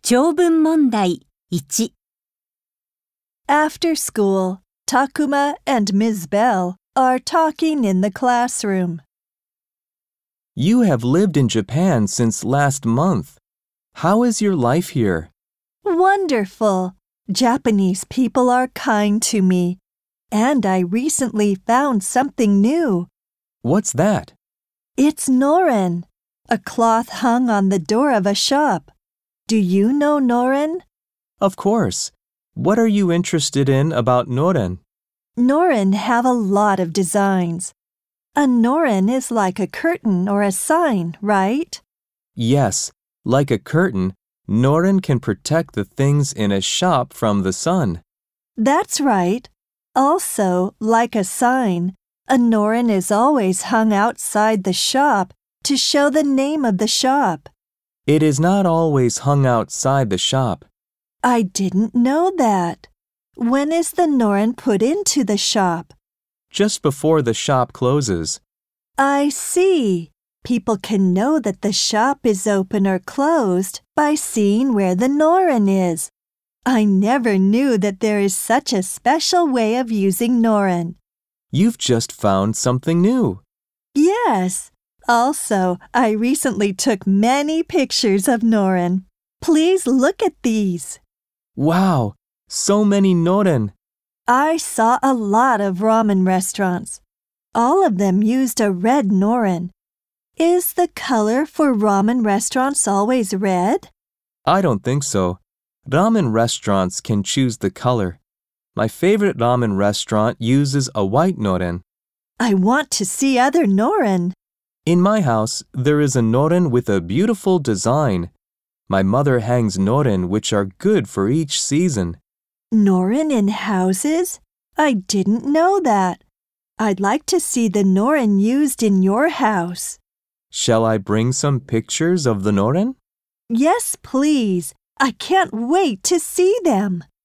長文問題1、 After school, Takuma and Ms. Bell are talking in the classroom. You have lived in Japan since last month. How is your life here? Wonderful! Japanese people are kind to me. And I recently found something new. What's that? It's noren, a cloth hung on the door of a shop. Do you know noren? Of course. What are you interested in about noren? Noren have a lot of designs. A noren is like a curtain or a sign, right? Yes, like a curtain, noren can protect the things in a shop from the sun. That's right. Also, like a sign, a noren is always hung outside the shop to show the name of the shop. It is not always hung outside the shop. I didn't know that. When is the noren put into the shop? Just before the shop closes. I see. People can know that the shop is open or closed by seeing where the noren is. I never knew that there is such a special way of using noren. You've just found something new. Yes. Also, I recently took many pictures of noren. Please look at these. Wow, so many noren. I saw a lot of ramen restaurants. All of them used a red noren. Is the color for ramen restaurants always red? I don't think so. Ramen restaurants can choose the color. My favorite ramen restaurant uses a white noren. I want to see other noren. In my house, there is a noren with a beautiful design. My mother hangs noren which are good for each season. Noren in houses? I didn't know that. I'd like to see the noren used in your house. Shall I bring some pictures of the noren? Yes, please. I can't wait to see them.